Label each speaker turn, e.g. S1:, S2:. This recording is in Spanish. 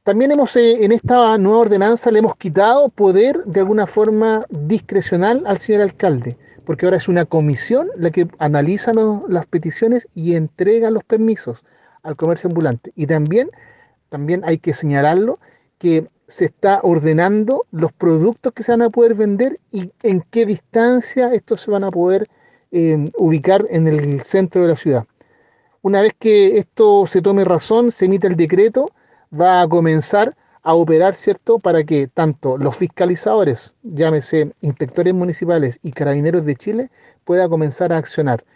S1: También en esta nueva ordenanza le hemos quitado poder de alguna forma discrecional al señor alcalde, porque ahora es una comisión la que analiza las peticiones y entrega los permisos al comercio ambulante. Y también hay que señalarlo, que se está ordenando los productos que se van a poder vender y en qué distancia estos se van a poder ubicar en el centro de la ciudad. Una vez que esto se tome razón, se emite el decreto, va a comenzar a operar, ¿cierto? Para que tanto los fiscalizadores, llámese inspectores municipales y carabineros de Chile, pueda comenzar a accionar.